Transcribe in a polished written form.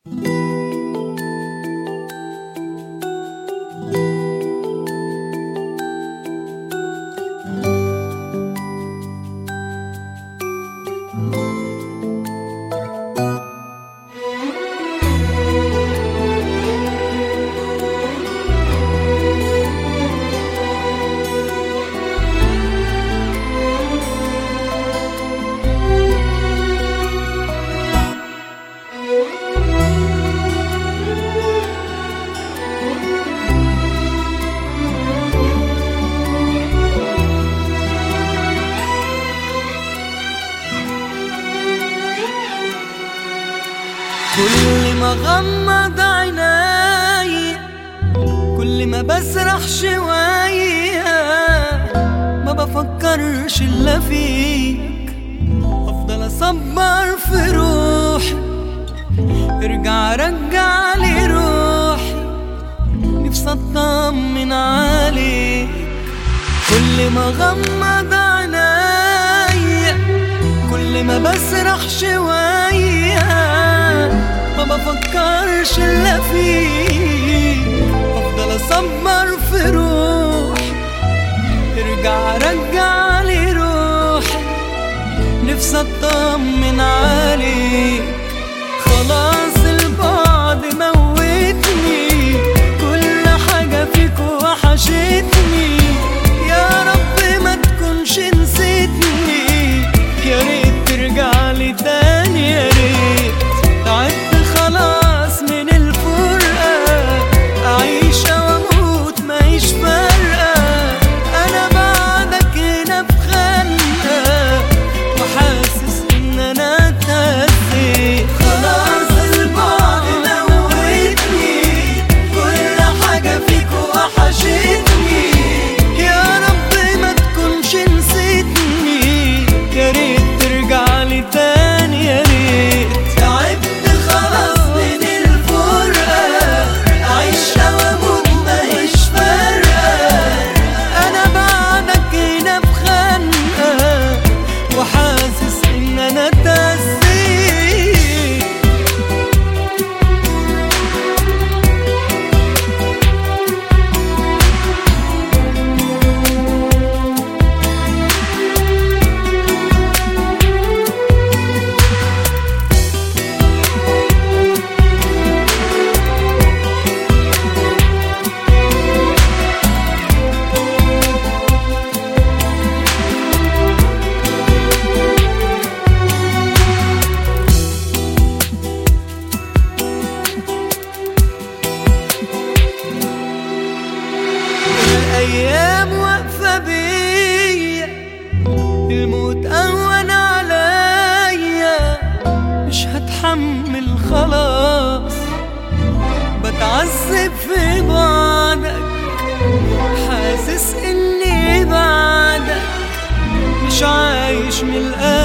كل ما غمض عيناي، كل ما بسرح شوية، ما بفكرش إلا فيك. أفضل أصبر في روحي، ارجع رجعلي روحي، نفسي أطمن عليك. كل ما غمض عيناي، كل ما بسرح شوية، ما بفكرش إلا فيك. أفضل أصبر في روحي، ارجع رجعلي روحي، نفسي أطمن عليك. خلاص البعد موتني، كل حاجة فيك وحشتني. يا رب ما تكونش نسيتني، يا ريت ترجعلي تاني، يا ريت. تعبت خلاص من الفرقة، أعيش أو أموت ماهيش فارقة. أنا بعدك هنا بخنقة، وحاسس إن أنا اتهزيت. خلاص البعد موتني، كل حاجة فيك وحشتني. يا رب ما تكونش نسيتني، يا ريت ترجعلي تاني، يا ريت. تعبت خلاص من الفرقة، أعيش أو أموت ماهيش فارقة. أنا بعدك هنا بخنقة، وحاسس إن أنا اتهزيت. الأيام واقفة بيا، الموت أهون عليا، مش هتحمل خلاص. بتعذب في بعدك، حاسس إني بعدك مش عايش من القلب.